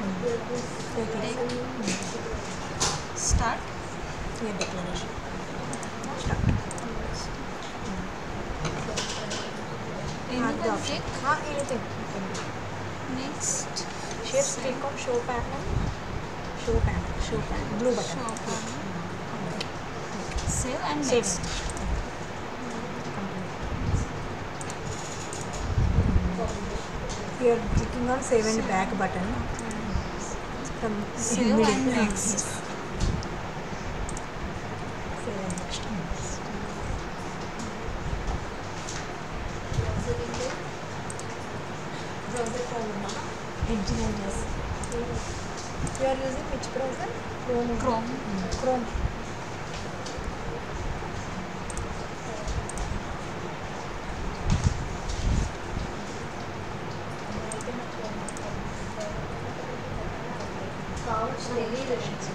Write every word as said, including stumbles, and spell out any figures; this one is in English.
Take it. Start. Your declaration. Start. Any one tick. Ah, anything. Next. Shapes, click on show pattern. Show pattern. Show pattern. Blue button. Show pattern. Save and Save. next. You are clicking on save and back button. From Save middle. and next. Save and next. Engineers. You are using which browser? Chrome. Chrome. Chrome. Couch daily